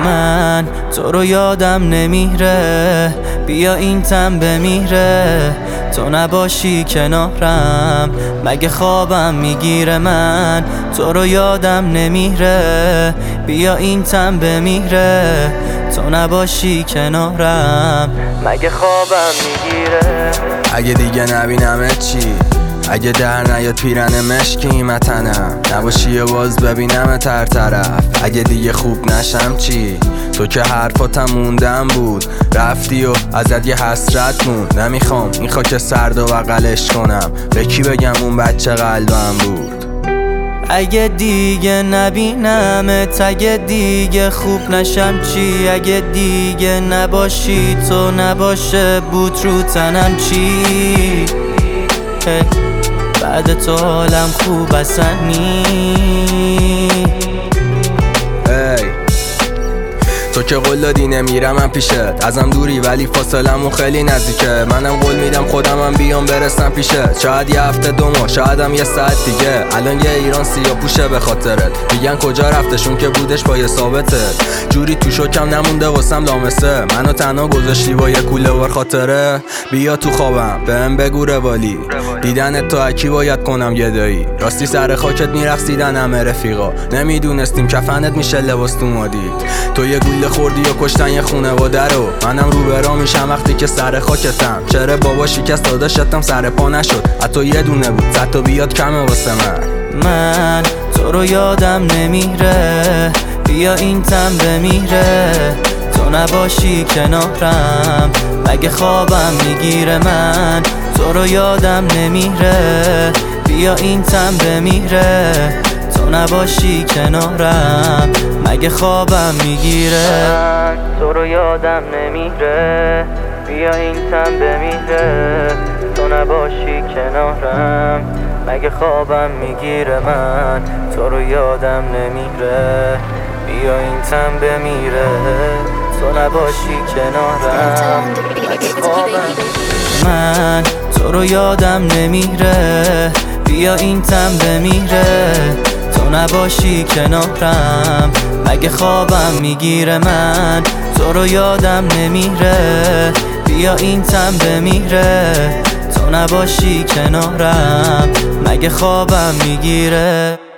من تو رو یادم نمیره، بیا این تن بمیره. تو نباشی کنارم مگه خوابم میگیره. من تو رو یادم نمیره، بیا این تن بمیره. تو نباشی کنارم مگه خوابم میگیره. اگه دیگه نبینمت چی؟ اگه در نیاد پیرن مشکی متنم، نباشی و باز ببینم هر طرف. اگه دیگه خوب نشم چی؟ تو که حرفاتم موندم بود، رفتی و ازت یه حسرت موند. نمیخوام این خاک سرد و بغلش کنم، به کی بگم اون بچه قلبم بود. اگه دیگه نبینمت، اگه دیگه خوب نشم چی؟ اگه دیگه نباشی تو، نباشه بود رو تنم چی؟ بعد تو حالم خوب اصلا تو که قول دادی نمیرم من پیشت، ازم دوری ولی فاصلمون خیلی نزدیکه. منم قول میدم خودمم بیام برسم پیشت، شاید یه هفته دو ماه، شایدم یه ساعت دیگه. الان یه ایران سیاه پوشه به خاطرت، میگن کجا رفتشون که بودش با یه ثابته. جوری تو شکم نمونده واسم لامسه، منو تنها گذاشتی با یه کوله ور خاطره. بیا تو خوابم بهم بگو روالی، دیدنت تو اکی باید کنم گدایی. راستی سر خاکت میرقصیدن همه رفیقا، نمیدونستیم کفنت میشه لباس تو مادید. تو یه گوله خوردی و کشتن یه خونواده رو، منم رو برا میشم وقتی که سر خاکتم. چرا بابا شکست داداشتم سر پا نشد، حتی یه دونه بود صد تا بیاد کمه واسه من تو رو یادم نمیره، بیا این تن بمیره. تو نباشی کنارم مگه خوابم میگیره. من تو رو یادم نمیره، بیا این تن بمیره. تو نباشی کنارم مگه خوابم میگیره. من تو رو یادم نمیره، بیا این تن بمیره. تو نباشی کنارم مگه خوابم میگیره. من تو رو یادم نمیره، بیا این تن بمیره. تو نباشی کنارم مگه خوابم. من تو رو یادم نمیره، بیا این تن بمیره. تو نباشی کنارم مگه خوابم میگیره. من تو رو یادم نمیره، بیا این تن بمیره. تو نباشی کنارم مگه خوابم میگیره.